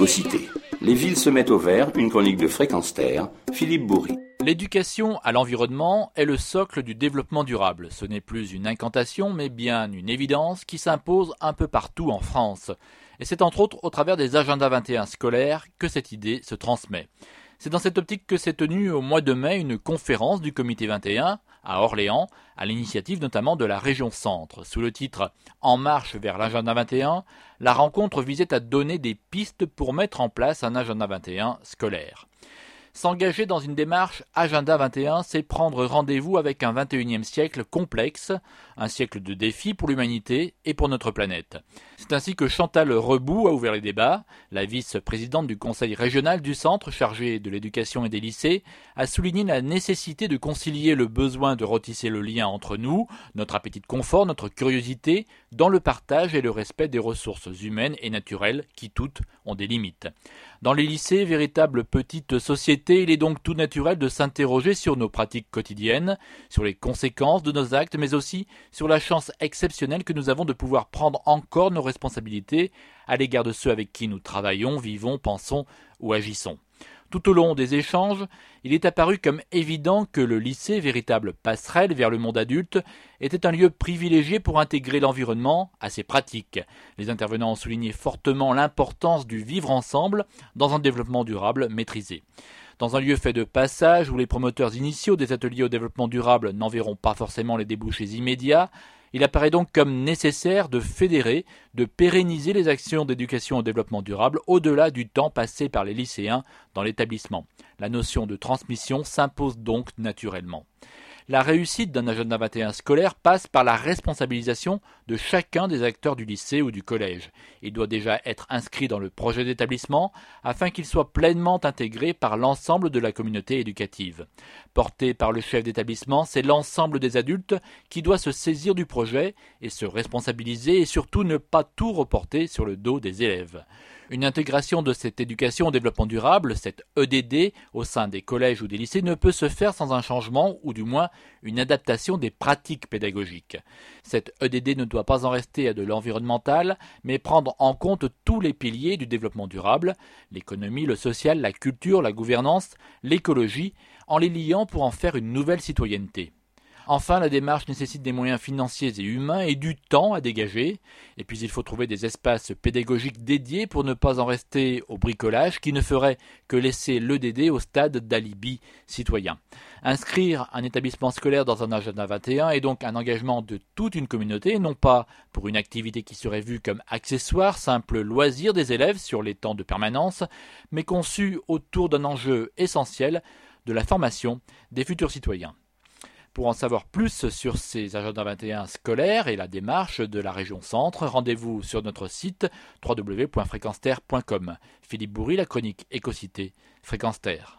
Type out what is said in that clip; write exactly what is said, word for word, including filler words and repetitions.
Écocité. Les villes se mettent au vert, une chronique de Fréquence Terre, Philippe Bourri. L'éducation à l'environnement est le socle du développement durable. Ce n'est plus une incantation, mais bien une évidence qui s'impose un peu partout en France. Et c'est entre autres au travers des agendas vingt et un scolaires que cette idée se transmet. C'est dans cette optique que s'est tenue au mois de mai une conférence du comité vingt et un à Orléans, à l'initiative notamment de la région Centre. Sous le titre « En marche vers l'agenda vingt et un », la rencontre visait à donner des pistes pour mettre en place un agenda vingt et un scolaire. S'engager dans une démarche Agenda vingt et un, c'est prendre rendez-vous avec un vingt et unième siècle complexe, un siècle de défis pour l'humanité et pour notre planète. C'est ainsi que Chantal Reboux a ouvert les débats. La vice-présidente du conseil régional du centre, chargée de l'éducation et des lycées, a souligné la nécessité de concilier le besoin de retisser le lien entre nous, notre appétit de confort, notre curiosité, dans le partage et le respect des ressources humaines et naturelles qui toutes ont des limites. Dans les lycées, véritables petites sociétés, il est donc tout naturel de s'interroger sur nos pratiques quotidiennes, sur les conséquences de nos actes, mais aussi sur la chance exceptionnelle que nous avons de pouvoir prendre encore nos responsabilités à l'égard de ceux avec qui nous travaillons, vivons, pensons ou agissons. Tout au long des échanges, il est apparu comme évident que le lycée, véritable passerelle vers le monde adulte, était un lieu privilégié pour intégrer l'environnement à ses pratiques. Les intervenants ont souligné fortement l'importance du vivre ensemble dans un développement durable maîtrisé. Dans un lieu fait de passage où les promoteurs initiaux des ateliers au développement durable n'en verront pas forcément les débouchés immédiats, il apparaît donc comme nécessaire de fédérer, de pérenniser les actions d'éducation au développement durable au-delà du temps passé par les lycéens dans l'établissement. La notion de transmission s'impose donc naturellement. La réussite d'un agenda vingt et un scolaire passe par la responsabilisation de chacun des acteurs du lycée ou du collège. Il doit déjà être inscrit dans le projet d'établissement afin qu'il soit pleinement intégré par l'ensemble de la communauté éducative. Porté par le chef d'établissement, c'est l'ensemble des adultes qui doit se saisir du projet et se responsabiliser et surtout ne pas tout reporter sur le dos des élèves. Une intégration de cette éducation au développement durable, cette E D D, au sein des collèges ou des lycées ne peut se faire sans un changement ou du moins une adaptation des pratiques pédagogiques. Cette E D D ne doit pas en rester à de l'environnemental, mais prendre en compte tous les piliers du développement durable, l'économie, le social, la culture, la gouvernance, l'écologie, en les liant pour en faire une nouvelle citoyenneté. Enfin, la démarche nécessite des moyens financiers et humains et du temps à dégager. Et puis il faut trouver des espaces pédagogiques dédiés pour ne pas en rester au bricolage qui ne ferait que laisser l'E D D au stade d'alibi citoyen. Inscrire un établissement scolaire dans un agenda vingt et un est donc un engagement de toute une communauté, non pas pour une activité qui serait vue comme accessoire, simple loisir des élèves sur les temps de permanence, mais conçu autour d'un enjeu essentiel de la formation des futurs citoyens. Pour en savoir plus sur ces agendas vingt et un scolaires et la démarche de la région Centre, rendez-vous sur notre site w w w point fréquence terre point com. Philippe Bourri, la chronique Écocité, Fréquence Terre.